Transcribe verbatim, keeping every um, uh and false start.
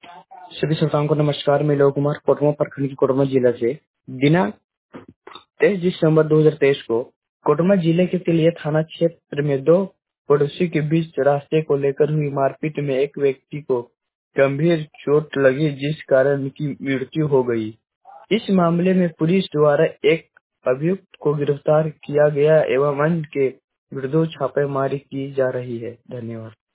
सभी श्रोताओं को नमस्कार। मैं लोक कुमार कोटमा प्रखंड की कोटमा जिला से दिनांक तेईस दिसंबर दो हजार तेईस को कोटमा जिले के तिलिया थाना क्षेत्र में दो पड़ोसी के बीच रास्ते को लेकर हुई मारपीट में एक व्यक्ति को गंभीर चोट लगी, जिस कारण की मृत्यु हो गई। इस मामले में पुलिस द्वारा एक अभियुक्त को गिरफ्तार किया गया एवं अन्य के विरुद्ध छापेमारी की जा रही है। धन्यवाद।